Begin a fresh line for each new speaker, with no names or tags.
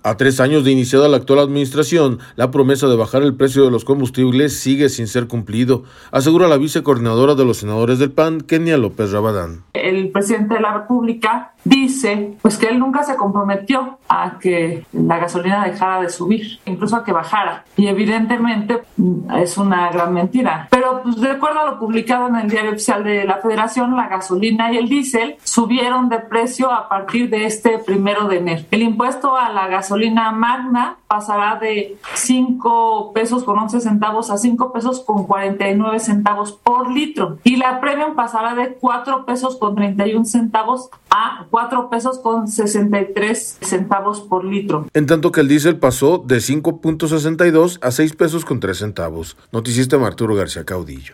A 3 años de iniciada la actual administración, la promesa de bajar el precio de los combustibles sigue sin ser cumplido, asegura la vicecoordinadora de los senadores del PAN, Kenia López Rabadán.
El presidente de la República dice que él nunca se comprometió a que la gasolina dejara de subir, incluso a que bajara. Y evidentemente es una gran mentira. Pero de acuerdo a lo publicado en el Diario Oficial de la Federación, la gasolina y el diésel subieron de precio a partir de este 1 de enero. El impuesto a la gasolina magna pasará de 5 pesos con 11 centavos a 5 pesos con 49 centavos por litro. Y la premium pasará de 4 pesos con 31 centavos a 4 pesos con 63 centavos por litro.
En tanto que el diésel pasó de 5.62 a 6 pesos con 3 centavos. Noticiero Arturo García Caudillo.